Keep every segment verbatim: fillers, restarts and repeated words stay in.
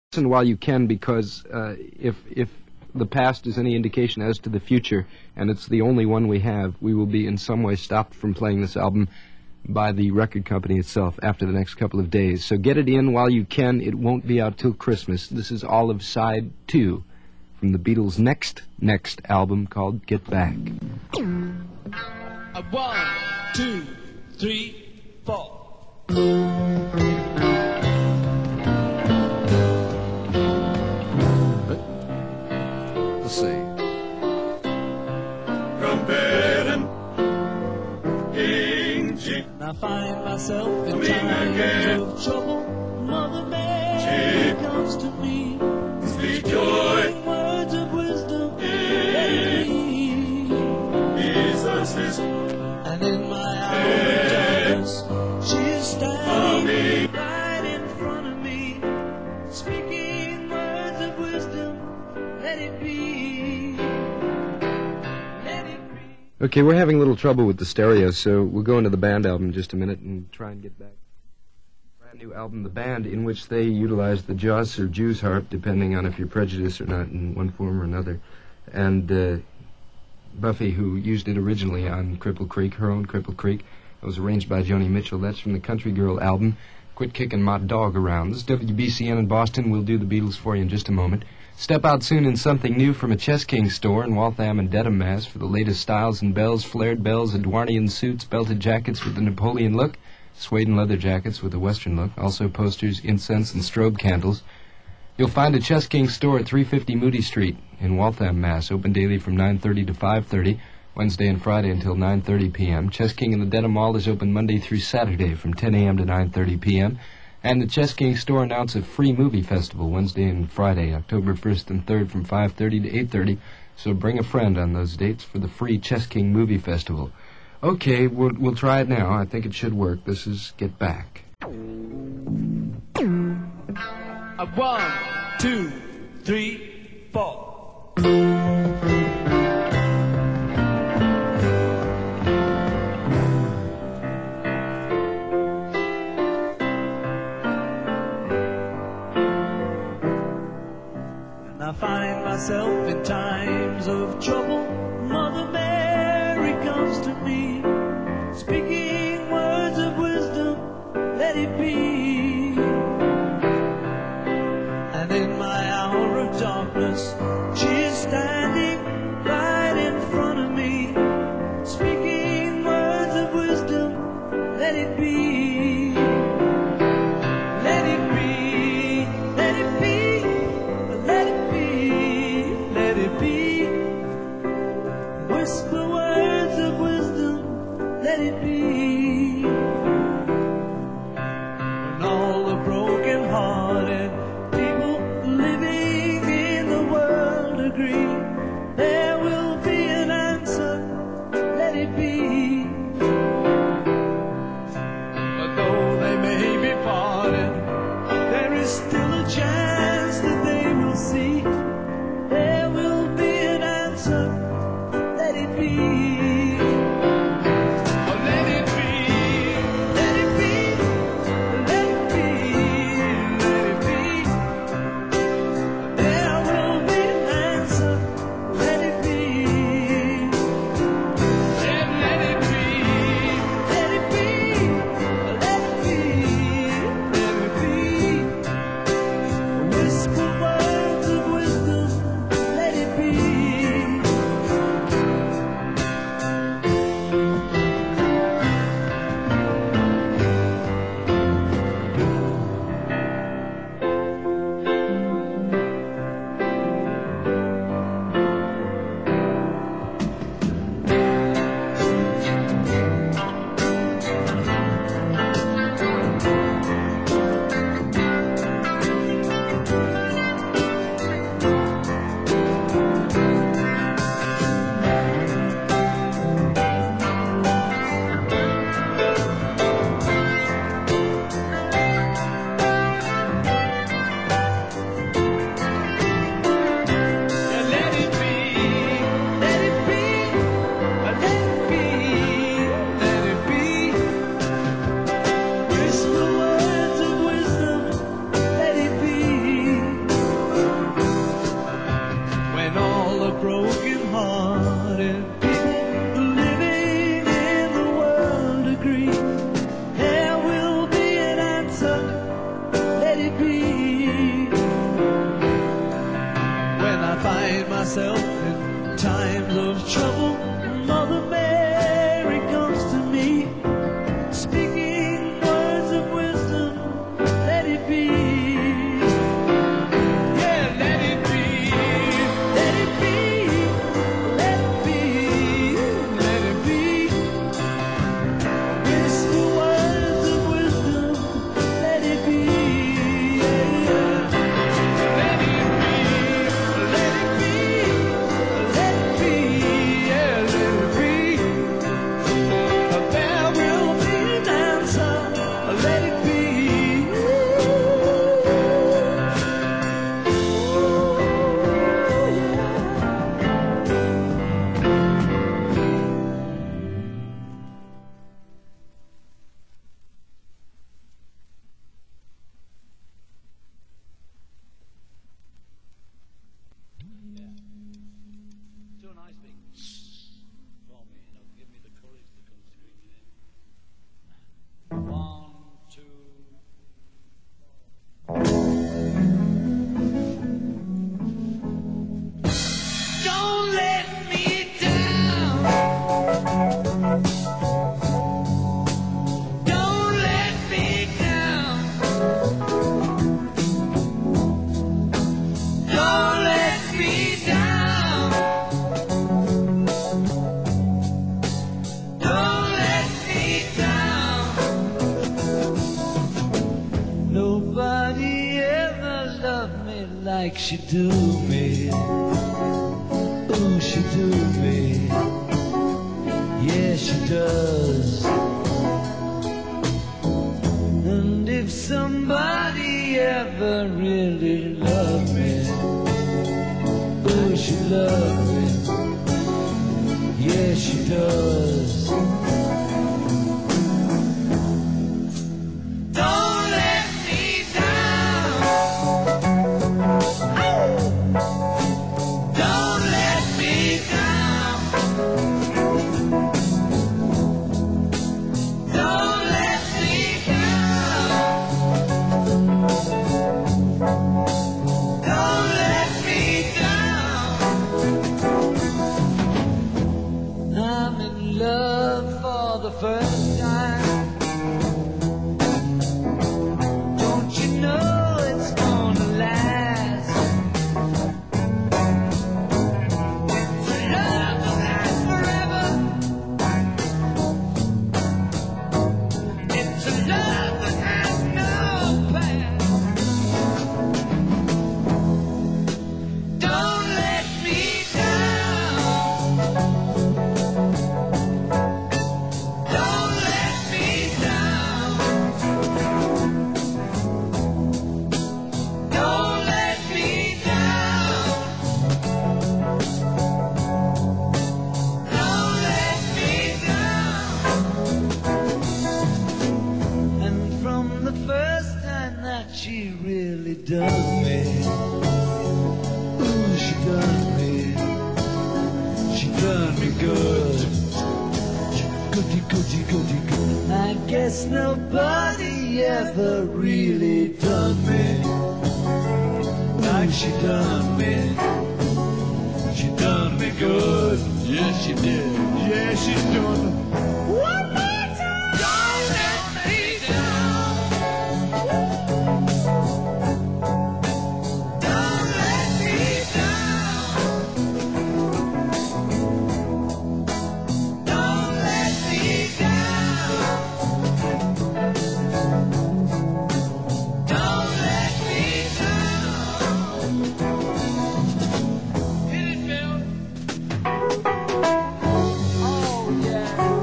Listen while you can, because uh, if if the past is any indication as to the future, and it's the only one we have, we will be in some way stopped from playing this album by the record company itself after the next couple of days. So get it in while you can. It won't be out till Christmas. This is all of side two from the Beatles' next, next album called Get Back. A one, two, three, four. Let's see. Comparing King G. I find myself in times of trouble. Mother Mary comes to me, Sweet joy, words of wisdom, let it be. Jesus is And in my hour of darkness, she is standing right in front of me, speaking words of wisdom, let it be. Let it be. Okay, we're having a little trouble with the stereo, so we'll go into the band album in just a minute and try and get back. Brand new album, The Band, in which they utilize the Joss or Jew's harp, depending on if you're prejudiced or not in one form or another. And uh, Buffy, who used it originally on Cripple Creek, her own Cripple Creek, it was arranged by Joni Mitchell. That's from the Country Girl album, Quit Kicking My Dog Around. This is W B C N in Boston. We'll do the Beatles for you in just a moment. Step out soon in something new from a Chess King store in Waltham and Dedham, Mass. for the latest styles and bells, flared bells, Edwardian suits, belted jackets with the Napoleon look, suede and leather jackets with the Western look, also posters, incense, and strobe candles. You'll find a Chess King store at three fifty Moody Street in Waltham, Mass. Open daily from nine thirty to five thirty, Wednesday and Friday until nine thirty p.m. Chess King in the Dedham Mall is open Monday through Saturday from ten a.m. to nine thirty p.m. And the Chess King store announced a free movie festival Wednesday and Friday, October first and third from five thirty to eight thirty. So bring a friend on those dates for the free Chess King movie festival. Okay, we'll, we'll try it now. I think it should work. This is Get Back. A one, two, three, four. And I find myself in times of trouble. Mother Mary comes to me, speaking words of wisdom, let it be. And in my hour of darkness, she is standing right in front of me, speaking words of wisdom, let it be. Let it be, let it be, let it be, let it be. Whisper words of wisdom, let it be. And all the broken hearted people living in the world myself in times of trouble. Mother Mary comes to me, speaking words of wisdom. Let it be. Yeah, let it be. Let it be. Let it be. Let it be. Whisper words of wisdom. Let it be. Yeah, yeah. Let it be. Let it be. Let it be. Yeah, let it be. There will be an answer. Let it be. Do a nice big for me, you know, give me the courage to come screaming in. One, two. Don't let me down. Don't let me down. Don't let me down. Don't let me down. Nobody ever loved me like she do me. Ooh, she do me. Yeah, she does. And if somebody ever really loved me, ooh, she loved me. Yeah, she does. Don't let me down. Don't let me down. Don't let me down. Don't let me down. I'm in love for the first time. Don't you know it's gonna last? It's a love that lasts forever. It's a love that has no past. Don't let me down. Don't let me down. Don't let me down. Don't let me down. And from the first time that she really done me, ooh, she done me, she done me good. Goody, goody, goody, good. I guess nobody ever really done me like she done me. She done me good. Yes, she did. Yeah, she's doing me. One more time. Don't let me down. Don't let me down. Don't let me down. Don't let me down. Hit it, Bill. Oh, yeah.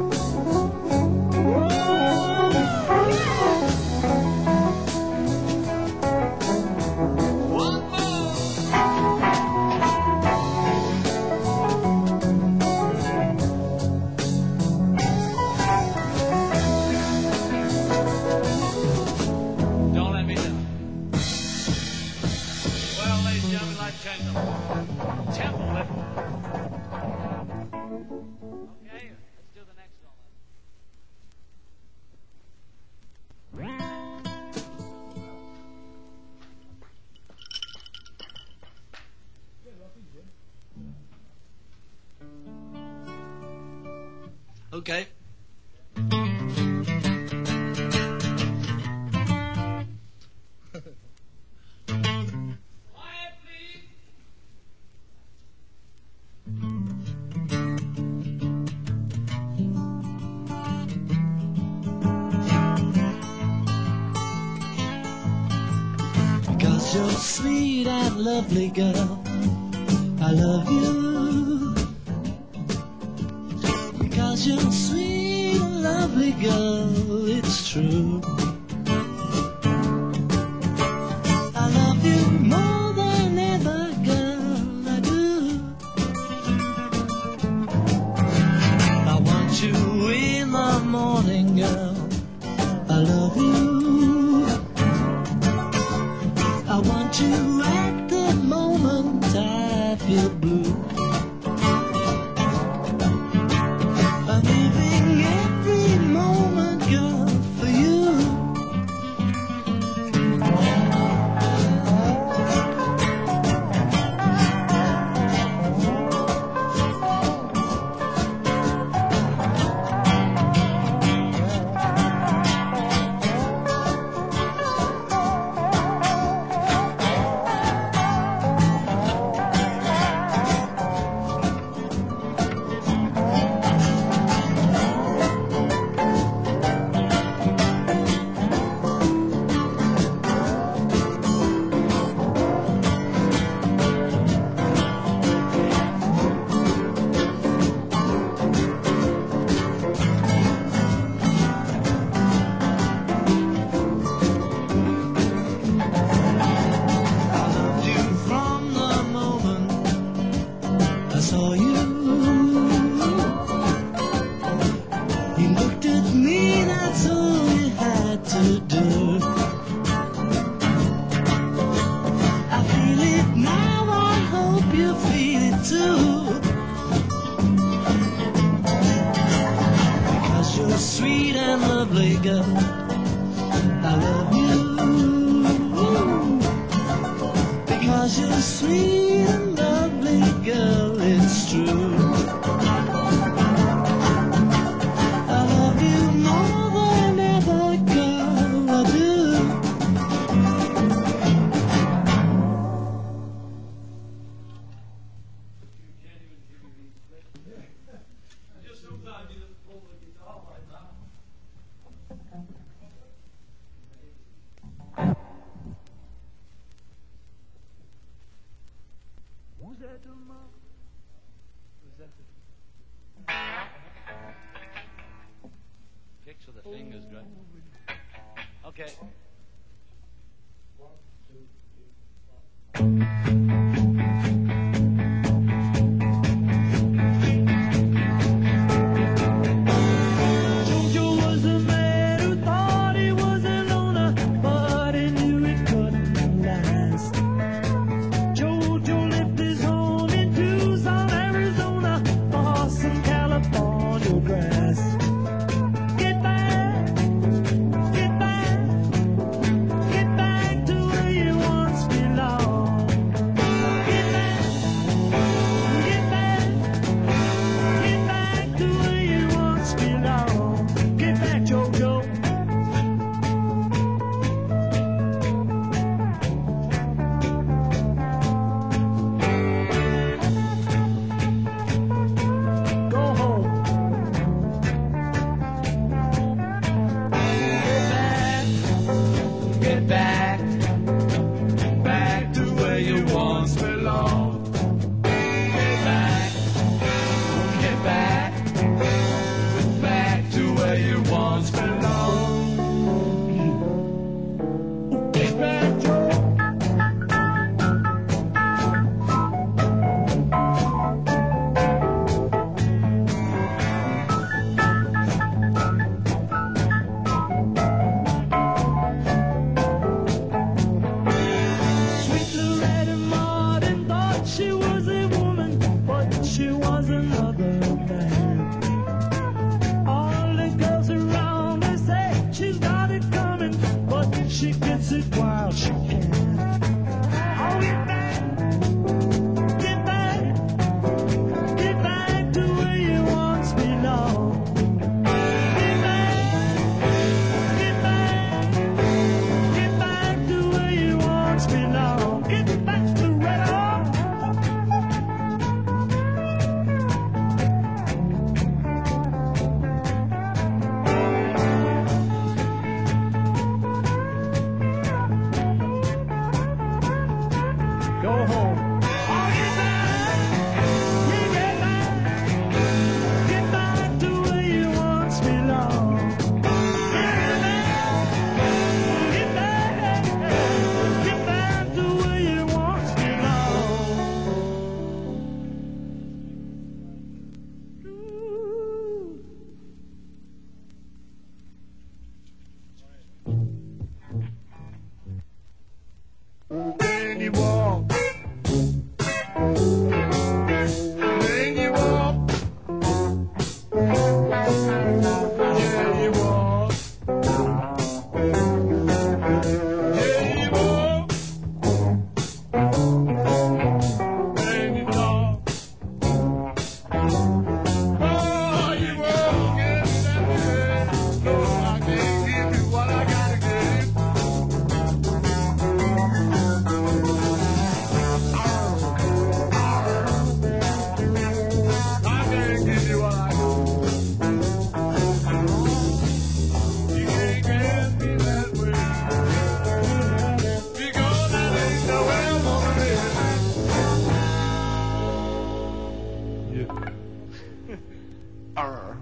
One more. Don't let me down. Well, ladies and gentlemen, I've changed the tempo of it. Okay, let's do the next one. Okay. Because you're sweet and lovely, girl, I love you. Because you're sweet and lovely, girl, it's true. I love you more than ever, girl, I do. I want you in the morning, girl, I love you. I want you at the moment I feel blue. I'm living every moment, girl, for you. Sweet and lovely girl, I love you. Because you're sweet and lovely girl, it's true. I love you more than ever, girl, I do. Who's that doing, Mom? Who's that? Kicks with the fingers, right? Okay. Jojo was a man who thought he was a loner, but he knew it couldn't last. Jojo lived his home in Tucson, Arizona, for some California grass. Get back, get back, get back to where you once belonged. on, get back to red on. Go home. Oh, get back, we get back, get back to where you once belonged. Get back, get back, get back to where you once belonged. Ooh. When you walk, when you walk, yeah, you walk, yeah, you walk, when you talk, oh, you walk in that way. No, I can't give you what I gotta give. I can't give you what I You can't get me that way. Because that ain't the way I'm gonna live. Yeah. Arr.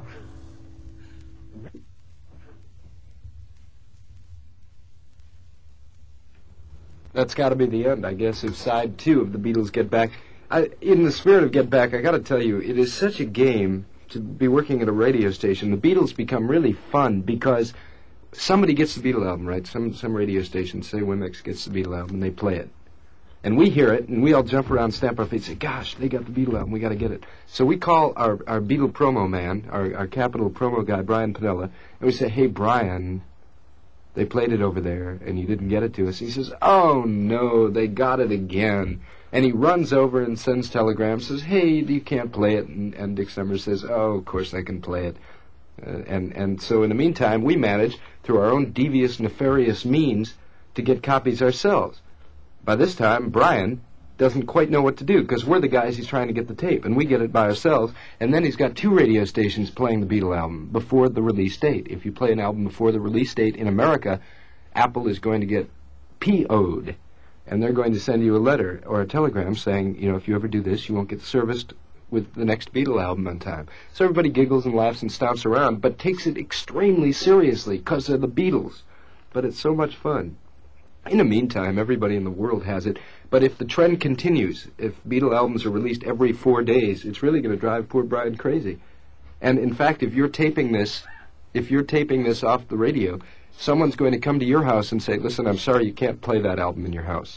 That's got to be the end, I guess, of side two of the Beatles Get Back. I, in the spirit of Get Back, I got to tell you, it is such a game to be working at a radio station. The Beatles become really fun because somebody gets the Beatle album, right? Some some radio station, say Wimix gets the Beatle album, and they play it. And we hear it, and we all jump around, stamp our feet, and say, gosh, they got the Beatle album, we got to get it. So we call our, our Beatle promo man, our, our capital promo guy, Brian Pinella, and we say, hey, Brian, they played it over there, and you didn't get it to us. He says, oh, no, they got it again. And he runs over and sends telegrams, says, hey, you can't play it. And, and Dick Summers says, oh, of course I can play it. Uh, and, and so in the meantime, we manage, through our own devious, nefarious means, to get copies ourselves. By this time, Brian doesn't quite know what to do, because we're the guys he's trying to get the tape, and we get it by ourselves, and then he's got two radio stations playing the Beatle album before the release date. If you play an album before the release date in America, Apple is going to get P O'd, and they're going to send you a letter or a telegram saying, you know, if you ever do this, you won't get serviced with the next Beatle album on time. So everybody giggles and laughs and stomps around, but takes it extremely seriously, because they're the Beatles. But it's so much fun. In the meantime, everybody in the world has it. But if the trend continues, if Beatle albums are released every four days, it's really going to drive poor Brian crazy. And in fact, if you're taping this, if you're taping this off the radio, someone's going to come to your house and say, listen, I'm sorry, you can't play that album in your house.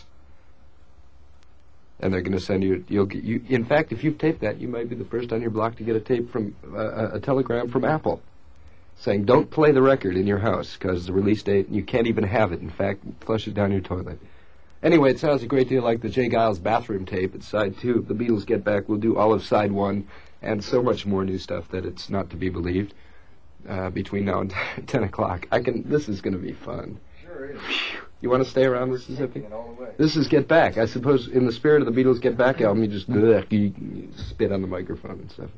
And they're going to send you, you'll get, you, in fact, if you've taped that, you might be the first on your block to get a tape from, uh, a telegram from Apple, saying, don't play the record in your house, because the release date, you can't even have it. In fact, flush it down your toilet. Anyway, it sounds a great deal like the Jay Giles bathroom tape. It's side two. The Beatles Get Back. We'll do all of side one, and so much more new stuff that it's not to be believed, uh, between now and ten o'clock. I can, this is going to be fun. Sure is. You want to stay around, Mississippi? It all the way. This is Get Back. I suppose in the spirit of the Beatles Get Back album, you just ugh, you, you spit on the microphone and stuff.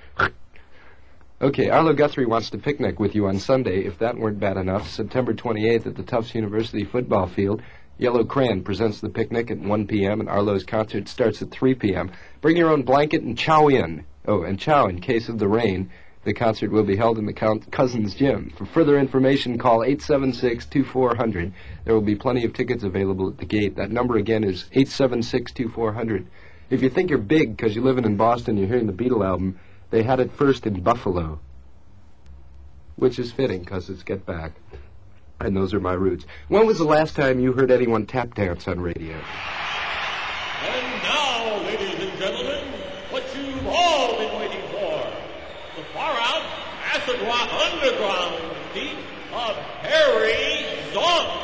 Okay, Arlo Guthrie wants to picnic with you on Sunday. If that weren't bad enough, September twenty-eighth at the Tufts University football field, Yellow Crayon presents the picnic at one p.m. and Arlo's concert starts at three p.m. Bring your own blanket and chow in. Oh, and chow in case of the rain. The concert will be held in the Count Cousins Gym. For further information, call eight seven six, two four zero zero. There will be plenty of tickets available at the gate. That number again is eight seven six, two four zero zero. If you think you're big because you're living in Boston, you're hearing the Beatle album, they had it first in Buffalo, which is fitting because it's Get Back. And those are my roots. When was the last time you heard anyone tap dance on radio? And now, ladies and gentlemen, what you've all been waiting for. The far-out acid rock underground feat of Harry Zonk.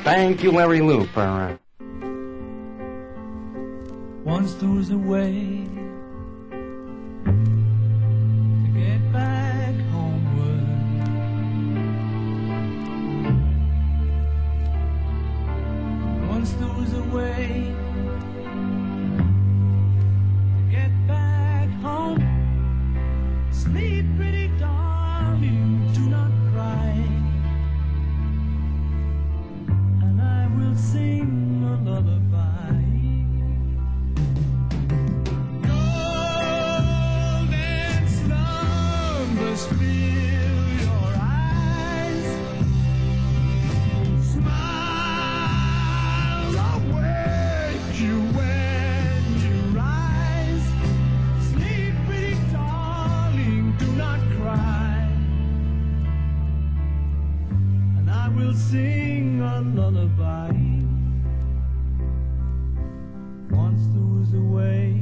Thank you, Larry Lou, for... Uh... Once there was a way to get back homeward. Once there was a way to get back home. Sleep, pretty darling, do not cry, and I will sing a lullaby. Sing a lullaby. Once there was a way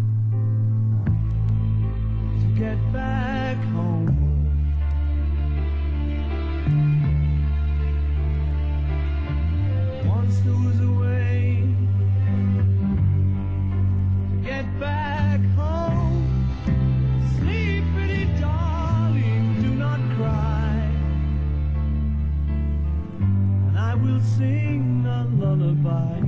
to get back homeward. Once there was a way to get back home. Sleep, pretty darling, do not cry. I will sing a lullaby.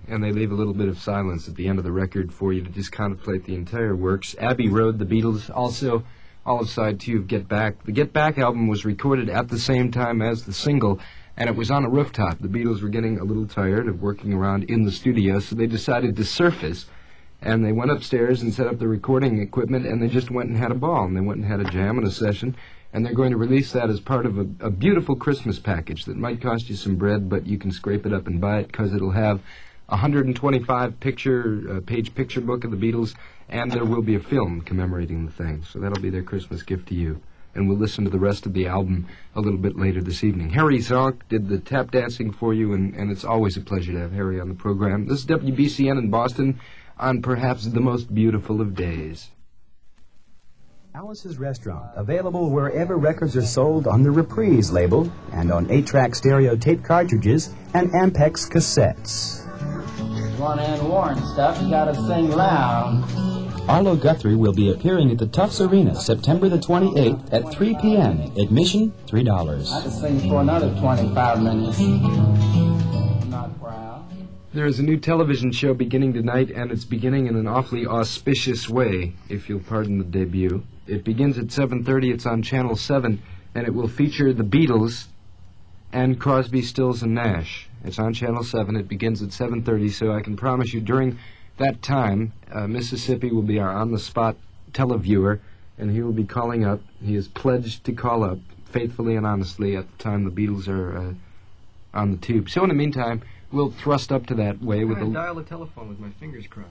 and they leave a little bit of silence at the end of the record for you to just contemplate the entire works. Abbey Road, the Beatles, also all of side two of Get Back. The Get Back album was recorded at the same time as the single, and it was on a rooftop. The Beatles were getting a little tired of working around in the studio, so they decided to surface, and they went upstairs and set up the recording equipment, and they just went and had a ball, and they went and had a jam and a session, and they're going to release that as part of a, a beautiful Christmas package that might cost you some bread, but you can scrape it up and buy it because it'll have a one hundred twenty-five picture, uh, page picture book of the Beatles, and there will be a film commemorating the thing. So that'll be their Christmas gift to you. And we'll listen to the rest of the album a little bit later this evening. Harry Zonk did the tap dancing for you, and, and it's always a pleasure to have Harry on the program. This is W B C N in Boston on perhaps the most beautiful of days. Alice's Restaurant, available wherever records are sold on the Reprise label and on eight track stereo tape cartridges and Ampex cassettes. One and Warren stuff, you gotta sing loud. Arlo Guthrie will be appearing at the Tufts Arena September the twenty-eighth at three p.m. Admission, three dollars. I could sing for another twenty-five minutes. I'm not proud. There is a new television show beginning tonight, and it's beginning in an awfully auspicious way, if you'll pardon the debut. It begins at seven thirty, it's on Channel seven, and it will feature the Beatles and Crosby, Stills, and Nash. It's on Channel seven, it begins at seven thirty, so I can promise you during that time, uh, Mississippi will be our on-the-spot televiewer, and he will be calling up. He is pledged to call up faithfully and honestly at the time the Beatles are uh, on the tube. So in the meantime, we'll thrust up to that way with a... dial the telephone with my fingers crossed.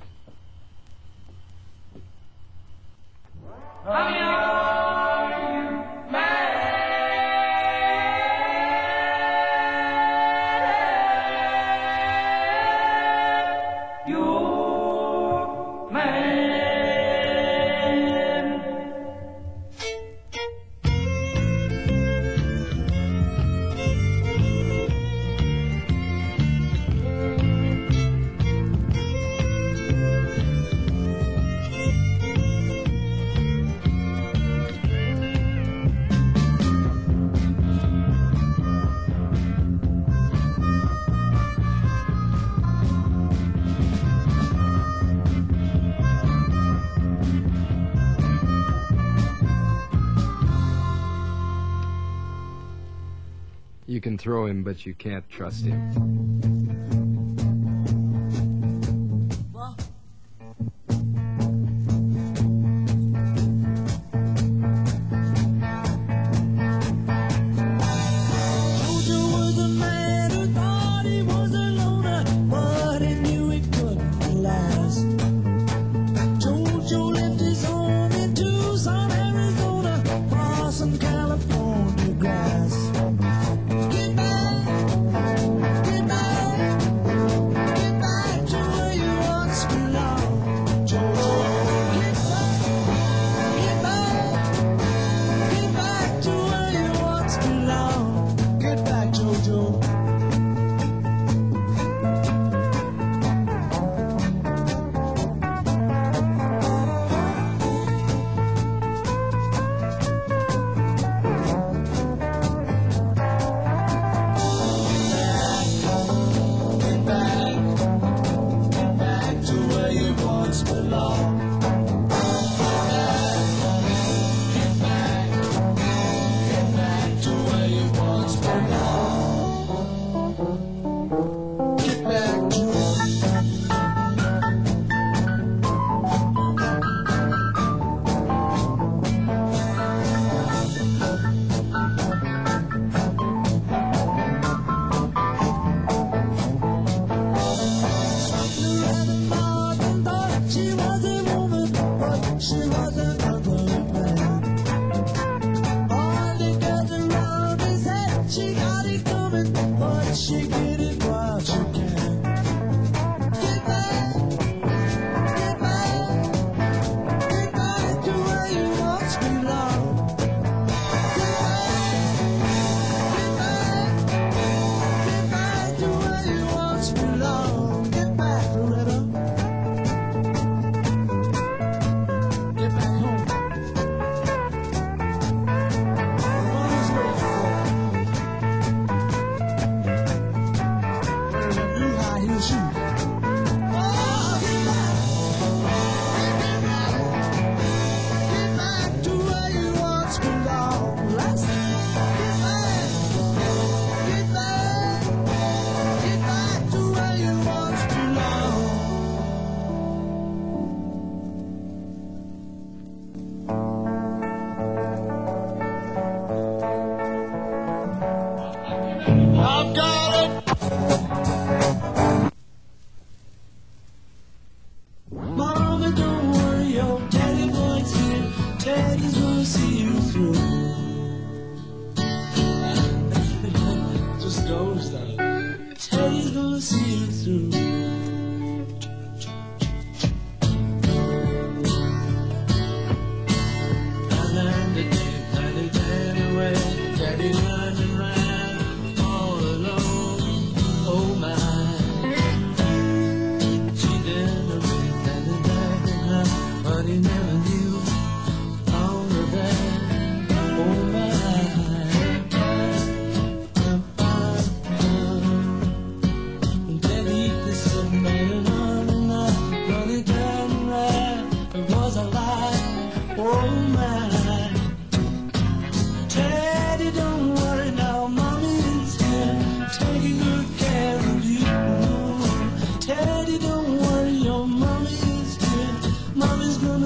You can throw him, but you can't trust him.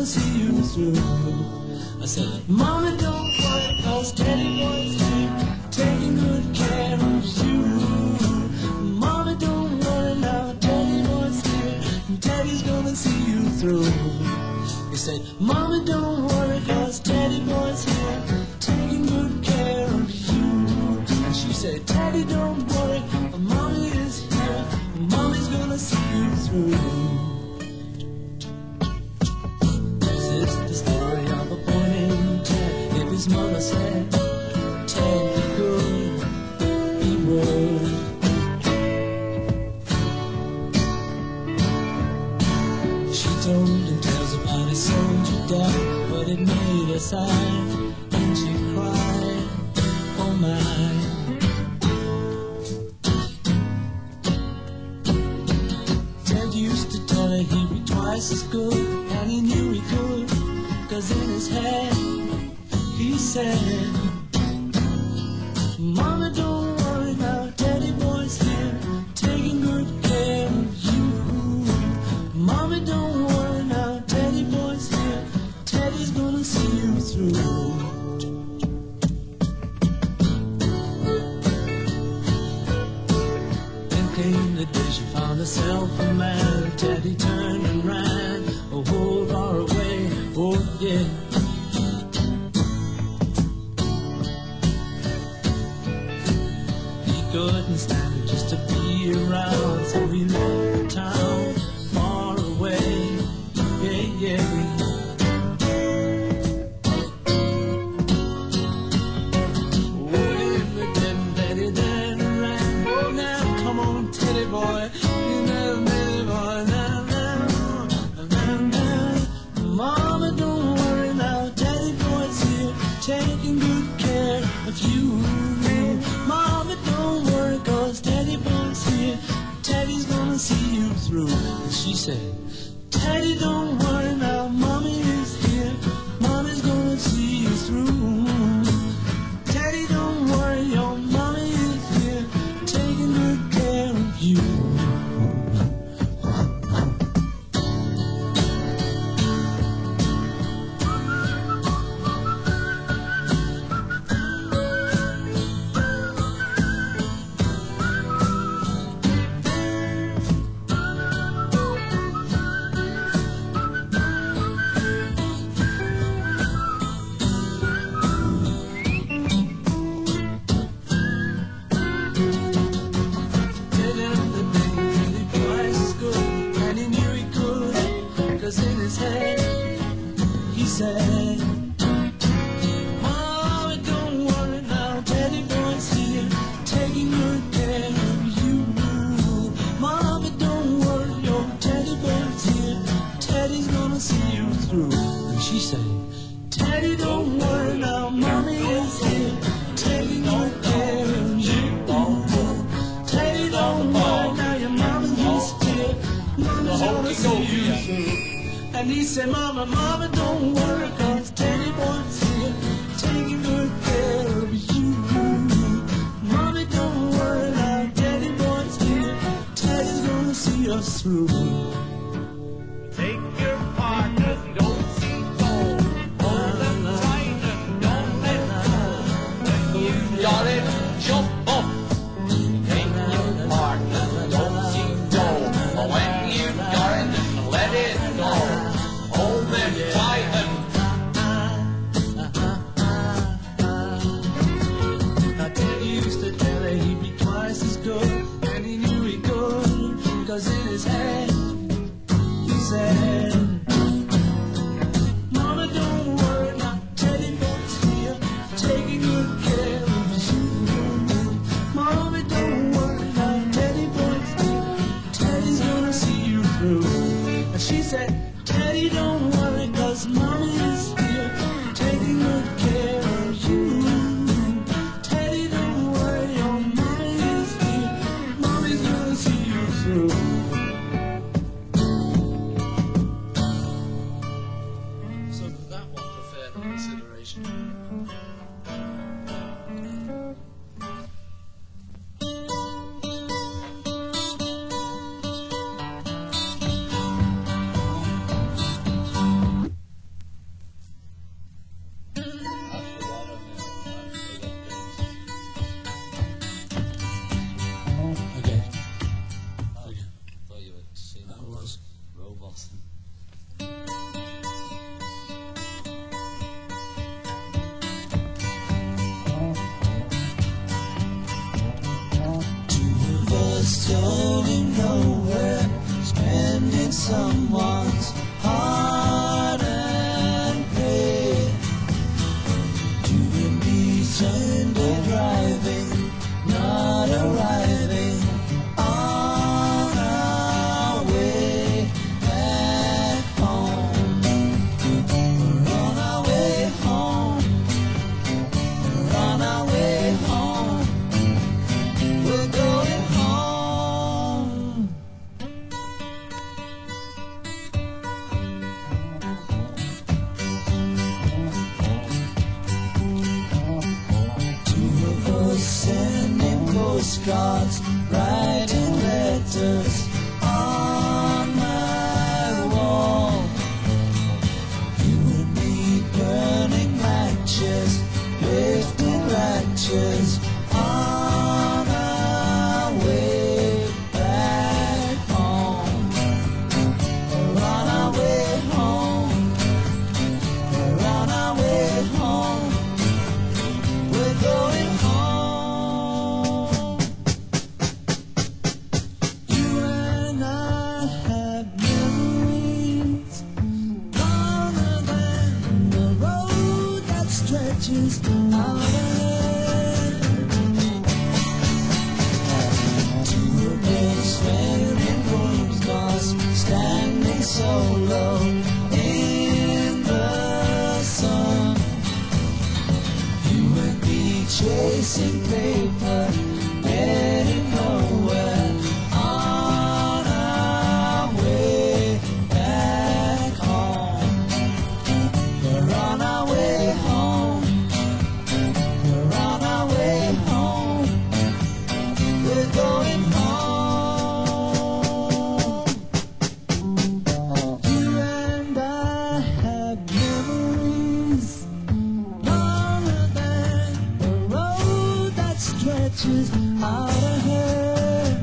see you through. I said, Mommy, don't worry, cause Teddy boy's here, taking good care of you. Mommy, don't worry now, Teddy boy's here, and Teddy's gonna see you through. He said, Mommy, don't worry, cause Teddy boy's here, taking good care of you. And she said, Teddy, don't worry, Mommy is here, Mommy's gonna see you through. This is the story of a boy named Ted. If his mother said, Ted, be good, he would. She told him tales about his soldier dad, but it made her sigh, and she cried, oh my. Ted used to tell her he'd be twice as good, and he knew he could, cause in his head he said, Mama, don't worry now, Teddy boy's here, taking good care of you. Mommy, don't worry now, Teddy boy's here, Teddy's gonna see you through. Then came the day she found herself a man. Teddy turned and ran, oh, oh, far away, oh yeah. He couldn't stand it just to be around, so he left town far away, yeah, yeah. Taking good care of you. Mama, don't worry, cause Teddy boy's here, Teddy's gonna see you through. And she said, Teddy, don't worry now, Mommy is here, Mommy's gonna see you through. Teddy, don't worry, your Mommy is here, taking good care of you. And he said, Mama, Mama, don't worry, cause Teddy boy's here, taking good care of you. Mommy, don't worry now, Teddy boy's here, Teddy's gonna see us through. Take your partners and don't see gold. Hold them tight and don't let go. When you got it, jump up. Take your partners and don't see gold. But when you got it, let it go. Hold them tight and Now Teddy used to tell her he'd be twice as good, and he knew he could, cause in his head he said, Mama, don't worry now, Teddy boy's here, taking good care of you. Mama, don't worry now, Teddy boy's here, Teddy's gonna see you through. And she said, Teddy, don't worry, cause Mommy is here, taking good care of you. Teddy, don't worry, your Mommy is here, Mommy's gonna see you through. So that one for further consideration. see, that was Robotham. Going nowhere, spending someone's heart and pay. You and me Sunday driving, not arriving on our way back home. We're on our way home. We're on our way home. We're going home. Sending postcards, writing letters on my wall. You and me burning matches, lifting latches on our way back home. We're on our way home. We're on our way home. We're going home. Stretches out ahead. Two of us wearing rose cars, standing solo in the sun. You and me chasing paper, getting nowhere on our way back home. We're on our way home. We're on our way home. We're going home. You and I have memories longer than the road that stretches out ahead.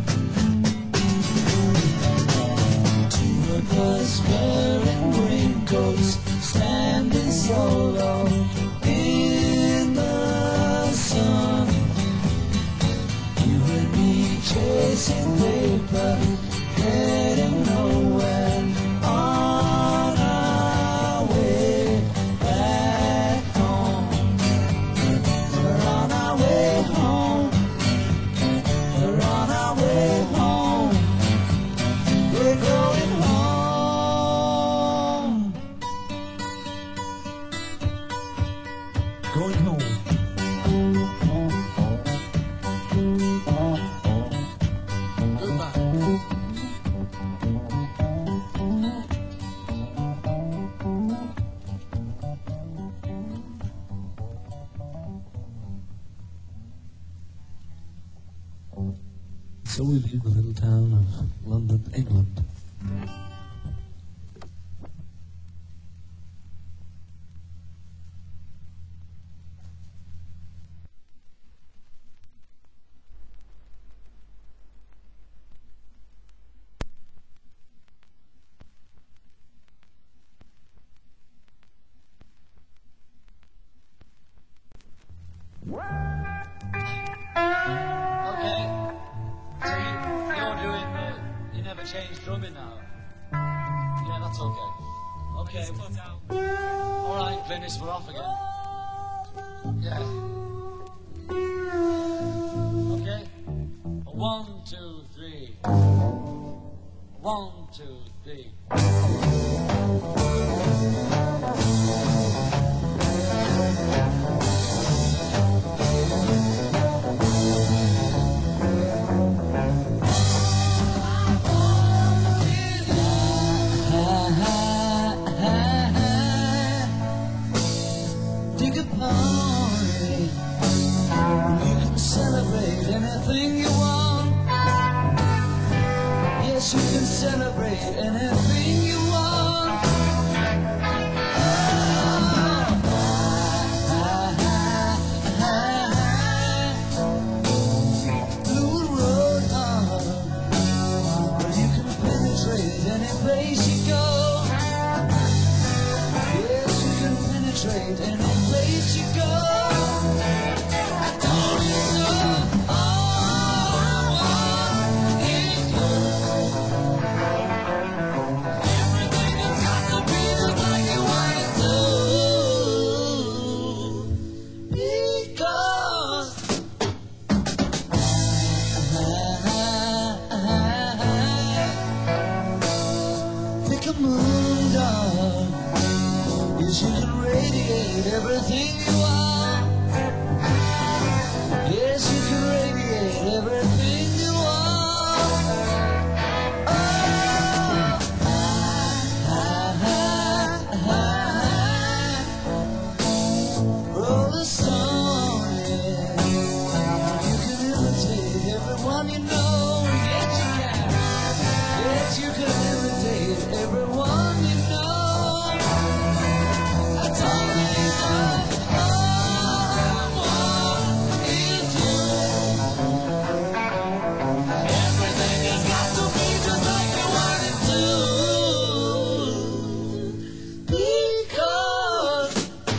Two of us wearing raincoats, standing solo in the sun. You and me chasing paper, getting nowhere on our way back home. We're on our way home. We're on our way home. We're going home. Going home. So we leave the little town of London, England. Okay. So you, you're doing the, you never change drumming now? Yeah, that's okay. Okay. Alright, Glynis, we're off again. Yeah. Okay. One, two, three. One, two, three. Dig a party. You can celebrate anything you want. Yes, you can celebrate anything you want. Blue road, where you can penetrate communicate any place you go. Yes, you can penetrate any place you go. I told you so. All I want is you. Everything has got to be just like you want it to. Because pick a moon dog. Yes, you can radiate everything you are. Yes, you can radiate everything you are. Oh, I, I, I, roll the stone, yeah. You can imitate everyone you know. Yes, you can. Yes, you can imitate everyone you know. I told you so. All I want is you. Everything has got to be just like you want it to. Because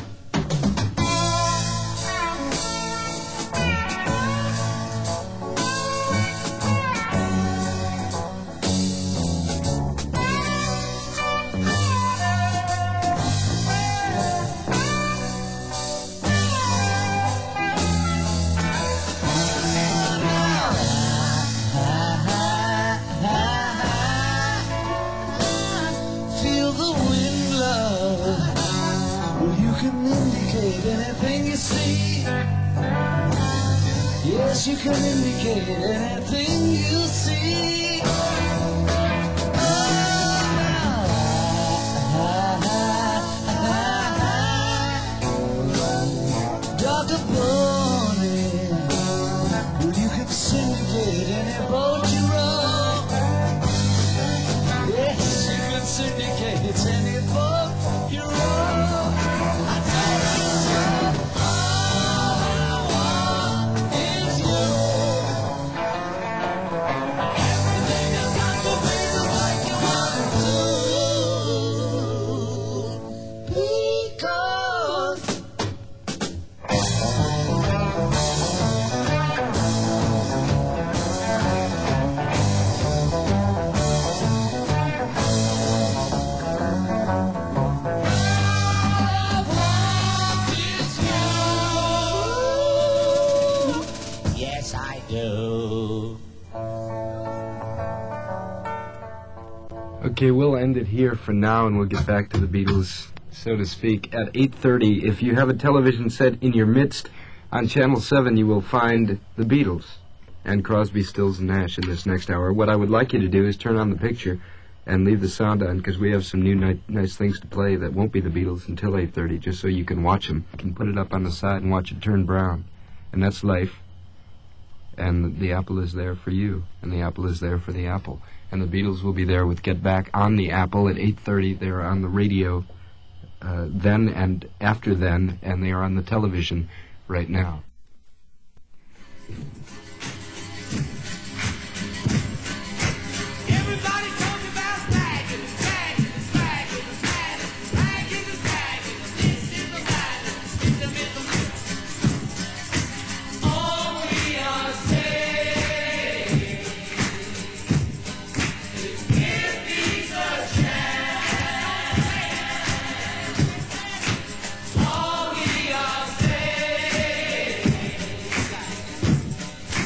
feel the wind blow. Well, you can indicate anything you see. Yes, you can indicate anything you see. Doctor Bonnie, well, you can syndicate any boat you row. Yes, you can syndicate any boat you row. I told you so. All I want is you. Everything has got to be just like you want it to. Because yes, I do. Okay, we'll end it here for now, and we'll get back to the Beatles, so to speak, at eight thirty. If you have a television set in your midst, on Channel seven you will find the Beatles and Crosby, Stills, and Nash in this next hour. What I would like you to do is turn on the picture and leave the sound on, because we have some new ni- nice things to play that won't be the Beatles until eight thirty, just so you can watch them. You can put it up on the side and watch it turn brown. And that's life. And the apple is there for you, and the apple is there for the apple. And the Beatles will be there with Get Back on the Apple at eight thirty. They're on the radio uh, then and after then, and they are on the television right now. Everybody talking about smagging, smagging, smagging, smagging, smagging, smagging. This is the matter, system is the matter. All we are saying is give these a chance. All we are saying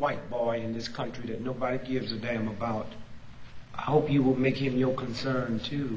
white boy in this country that nobody gives a damn about. I hope you will make him your concern too.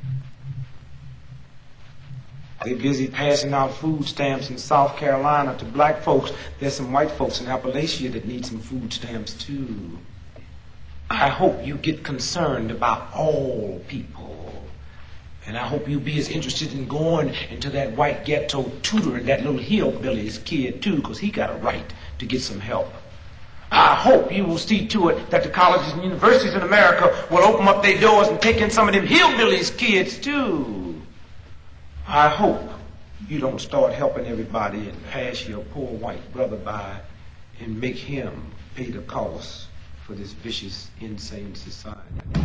They're busy passing out food stamps in South Carolina to black folks. There's some white folks in Appalachia that need some food stamps too. I hope you get concerned about all people. And I hope you be as interested in going into that white ghetto tutoring that little hillbilly's kid too, because he got a right to get some help. I hope you will see to it that the colleges and universities in America will open up their doors and take in some of them hillbillies' kids too. I hope you don't start helping everybody and pass your poor white brother by and make him pay the cost for this vicious, insane society.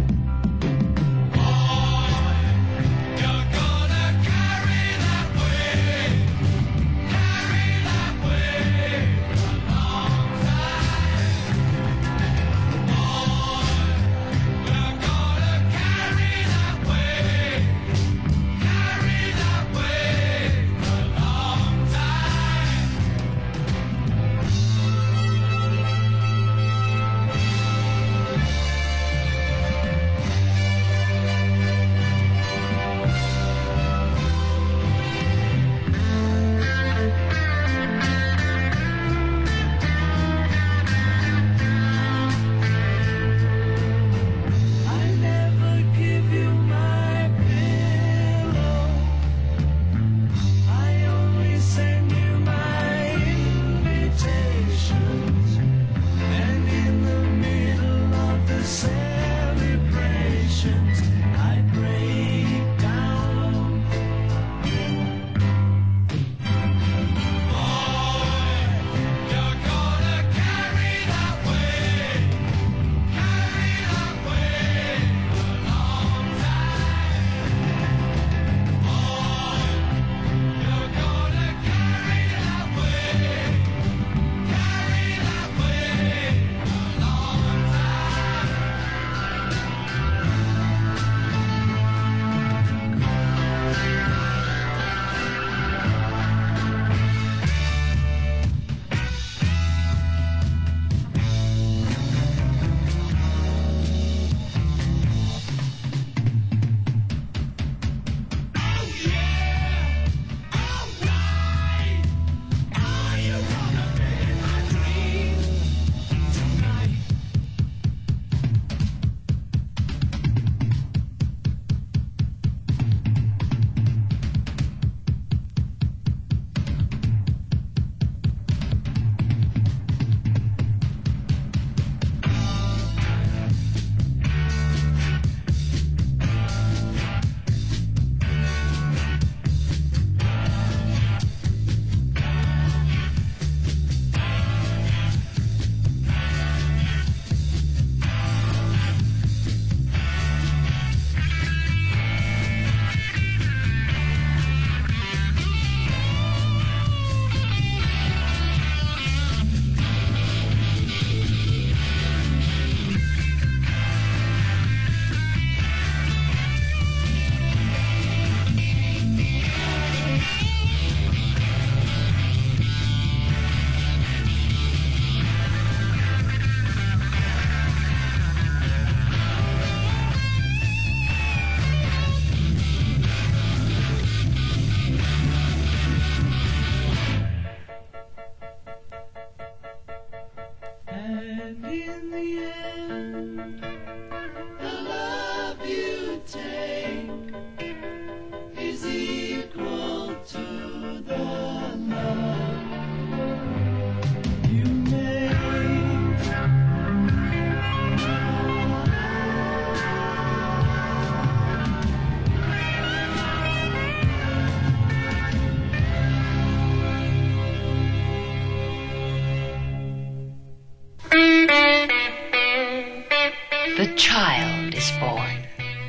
The child is born.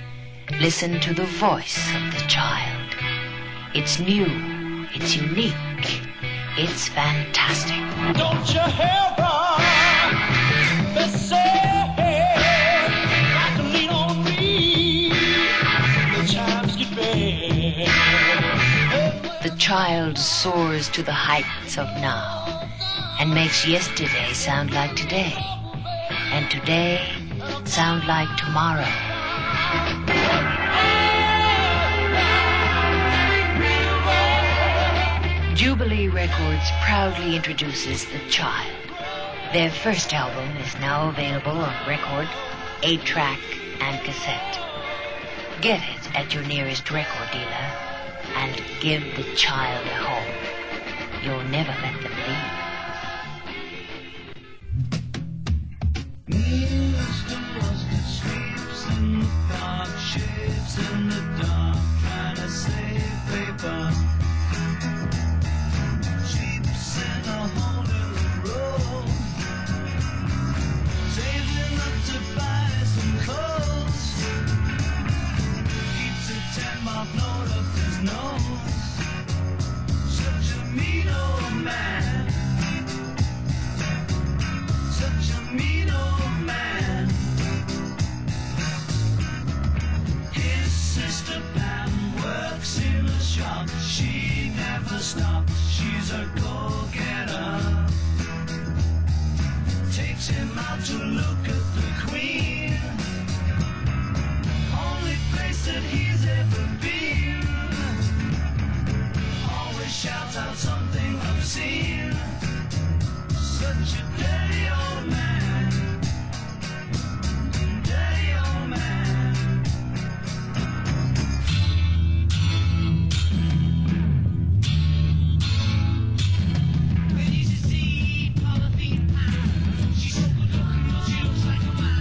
Listen to the voice of the child. It's new, it's unique, it's fantastic. Don't you ever be sad, like to lean on me. The times get bad. The child soars to the heights of now and makes yesterday sound like today, and today sound like tomorrow. Jubilee Records proudly introduces The Child. Their first album is now available on record, eight-track, and cassette. Get it at your nearest record dealer and give The Child a home. You'll never let them leave. Mister Mustard sleeps in the park, shades in the dark, trying to save paper. Sleeps in a hole in the road, saving up to buy some clothes. Keeps a ten-mark note up his nose. Such a mean old man. Such a mean old man. His sister Pam works in a shop. She never stops. She's a go-getter. Takes him out to look at the Queen. Only place that he's ever been. Always shouts out something obscene. Such a dirty old man. Dirty old man. When you see Polythene Pie, she's so good looking, she looks like a man.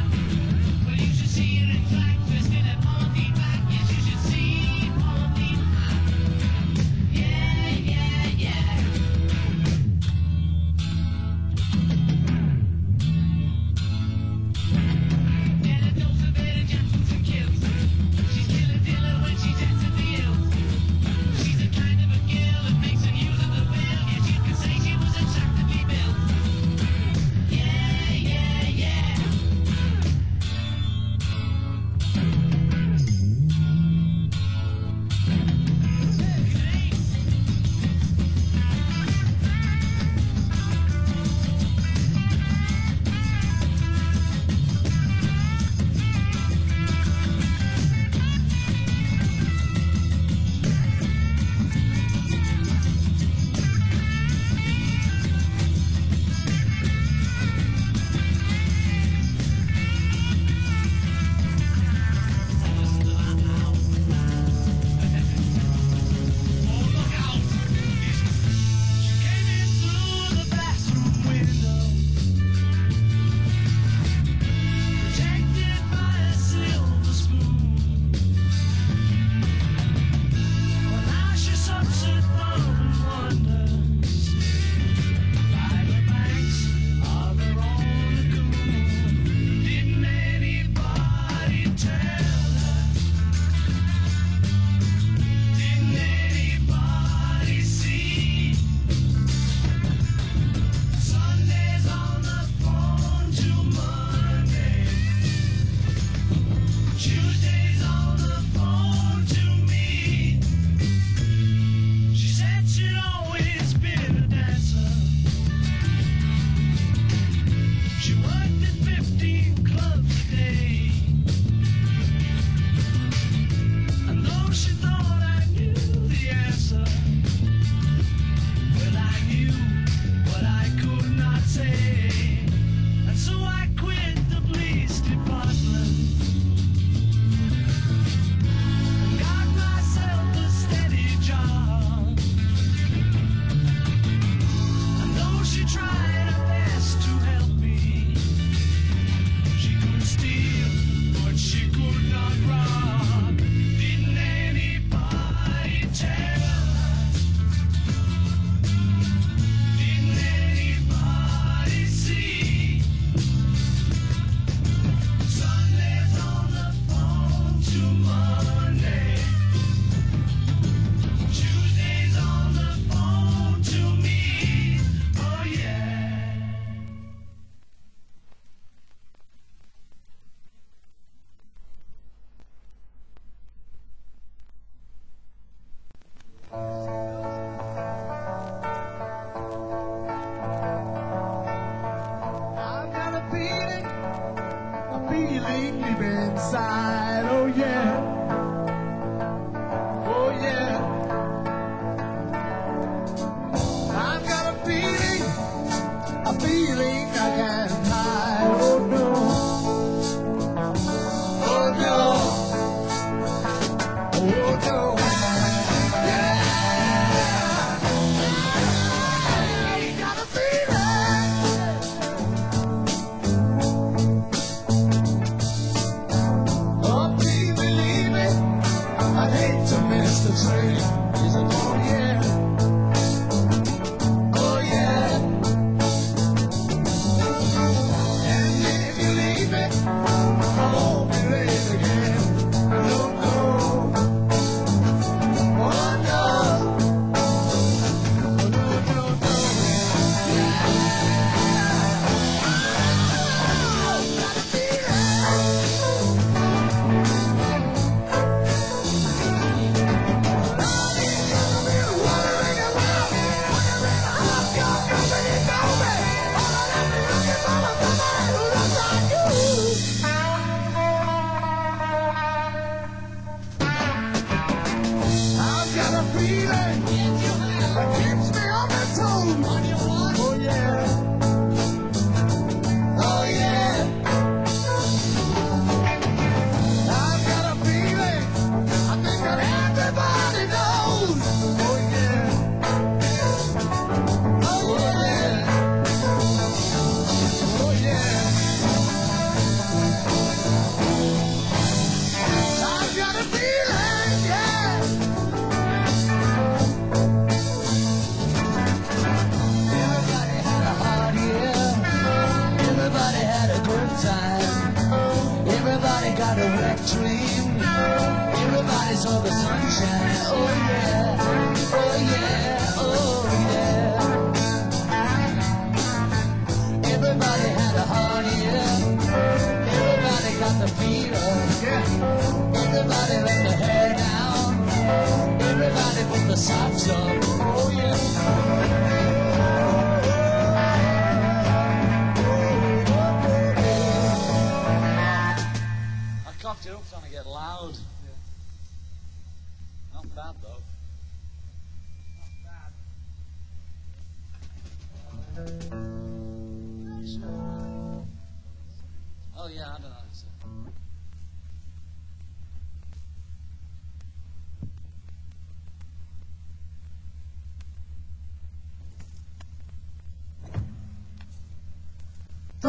The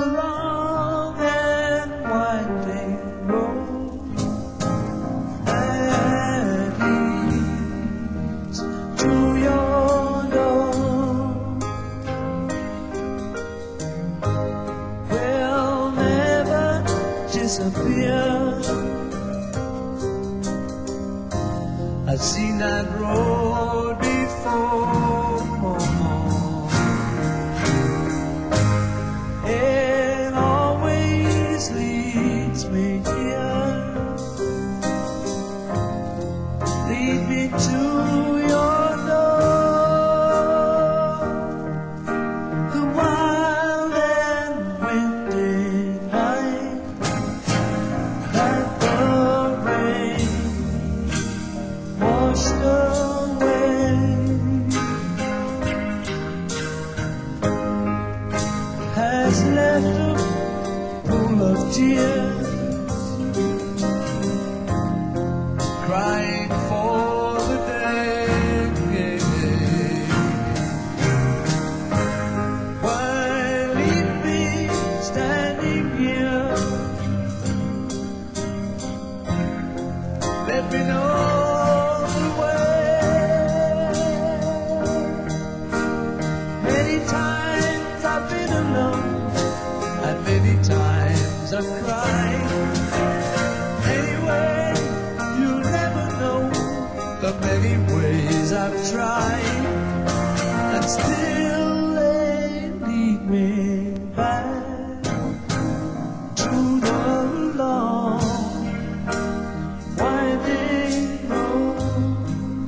long and winding road that leads to your door will never disappear. I've seen that road before. Leads me here, lead me to your door. The wild and windy night, like the rain washed away, has left a of tears, crying for the day. Why leave me standing here? Let me know the way. Many times I've been alone, and many times I've cried. Anyway, you'll never know the many ways I've tried, and still they lead me back to the long, winding road.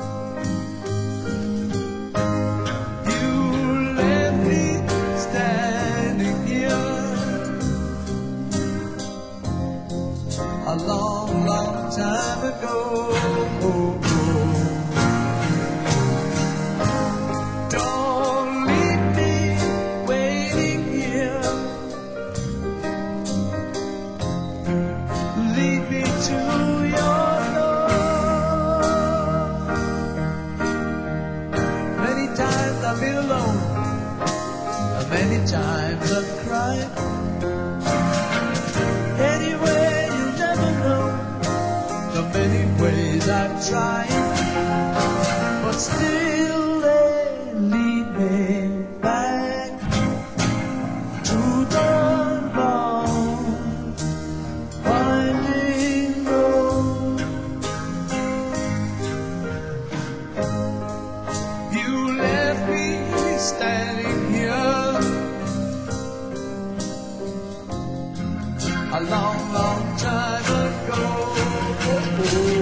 You left me standing here a long, long time ago. Don't leave me waiting here. Lead me to your door. the many ways I've tried, but still they lead me back to the long winding road. You left me standing here a long, long time ago.